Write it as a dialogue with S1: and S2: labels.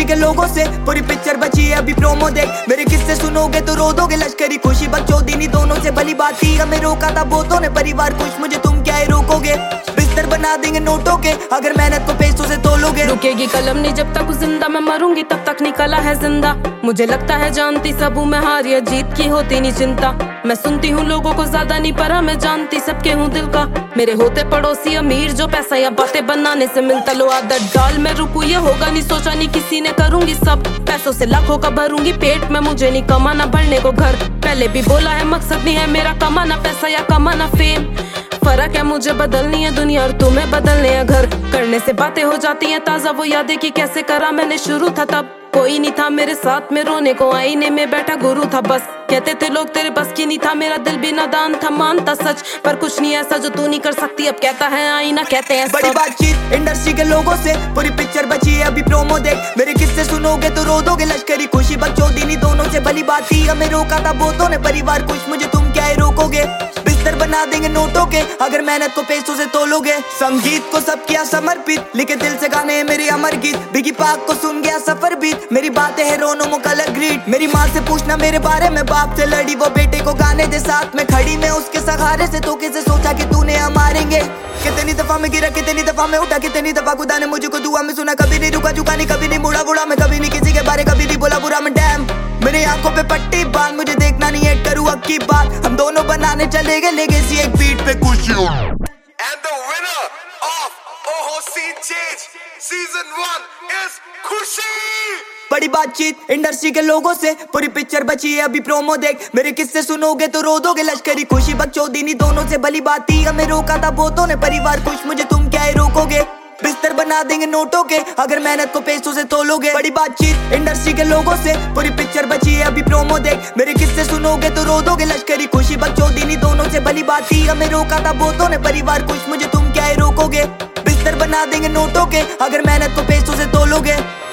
S1: के लोगों से पूरी पिक्चर बची है अभी प्रोमो देख। मेरे किस्से सुनोगे तो रो दोगे। लश्करी खुशी बच्चों दीनी दोनों से भली बात थी। हमें रोका था बहुतों ने परिवार खुश, मुझे तुम क्या ही रोकोगे। बिस्तर बना देंगे नोटों के अगर मेहनत को पैसों से तोलोगे।
S2: रुकेगी कलम नहीं जब तक जिंदा, मैं मरूंगी तब तक निकला है जिंदा। मुझे लगता है जानती सब हूँ मैं, हार या जीत की होती नहीं चिंता। मैं सुनती हूँ लोगों को ज्यादा नहीं पर मैं जानती सबके हूँ दिल का। मेरे होते पड़ोसी अमीर जो पैसा या बातें बनाने से मिलता। लो आदत डाल मैं रुकू ये होगा नहीं सोचा नहीं किसी ने, करूंगी सब पैसों से लाखों का भरूंगी पेट में। मुझे नहीं कमाना भरने को घर, पहले भी बोला है मकसद नहीं है मेरा कमाना पैसा या कमाना फेम। फर्क है मुझे बदलनी है दुनिया और तुम्हें बदलने है घर। करने से बातें हो जाती हैं ताजा वो यादें कि कैसे करा मैंने शुरू था तब। कोई नहीं था मेरे साथ में रोने को, आईने में बैठा गुरु था बस। कहते थे लोग तेरे बस की नहीं था, मेरा दिल भी नादान था मानता सच। पर कुछ नहीं ऐसा जो तू नहीं कर सकती अब कहता है आईना कहते हैं
S1: बड़ी बातचीत इंडस्ट्री के लोगों से पूरी पिक्चर बची है अभी प्रोमो देख। मेरे किस्से सुनोगे तो रो दोगे। लश्करी खुशी बच्चों दीनी दोनों से भली बात थी। हमें रोका था बहुतों ने परिवार खुश, मुझे तुम क्या ही रोकोगे। बिस्तर बना देंगे नोटों के अगर मेहनत को पैसों से तोलोगे। संगीत को सब किया समर्पित, लिखे दिल से गाने मेरे अमर गीत। बिगी पाक को सुन गया सफर बीत, मेरी बातें है रोनो मो कलर ग्रीट। मेरी माँ से पूछना मेरे बारे में, बाप से लड़ी वो बेटे को गाने दे साथ में खड़ी। मैं उसके सहारे से तो कैसे सोचा कि तूने हम मारेंगे। कितनी दफा मैं गिरा कितनी दफा मैं उठा, कितनी दफा खुदा ने मुझको दुआ में सुना। कभी नहीं रुका झुका नहीं, कभी नहीं मुड़ा बुढ़ा मैं, कभी नहीं किसी के बारे कभी नहीं बोला बुरा मैं। डैम मेरी आंखों पे पट्टी बांध, मुझे देखना नहीं है करूँ अब की बात। हम दोनों बनाने चले गए लेगेसी एक बीट पे खुशी।
S3: And the winner of Oho Scene Change Season 1 is खुशी।
S1: बड़ी बातचीत इंडस्ट्री के लोगों से पूरी पिक्चर बची है अभी प्रोमो देख। मेरे किस्से सुनोगे तो रो दोगे। लश्करी खुशी बच्चों दीनी दोनों से भली बात थी। हमें रोका था बहुतों ने परिवार खुश, मुझे तुम क्या ही रोकोगे। बिस्तर बना देंगे नोटों के अगर मेहनत को पैसों से तोलोगे। बड़ी बातचीत इंडस्ट्री के लोगों से पूरी पिक्चर बची है अभी प्रोमो देख। मेरे किस्से सुनोगे तो रो दोगे। लश्करी खुशी बच्चों दीनी दोनों से भली बात थी। हमें रोका था बहुतों ने परिवार खुश, मुझे तुम क्या ही रोकोगे। बिस्तर बना देंगे नोटों के अगर मेहनत को पैसों से तोलोगे।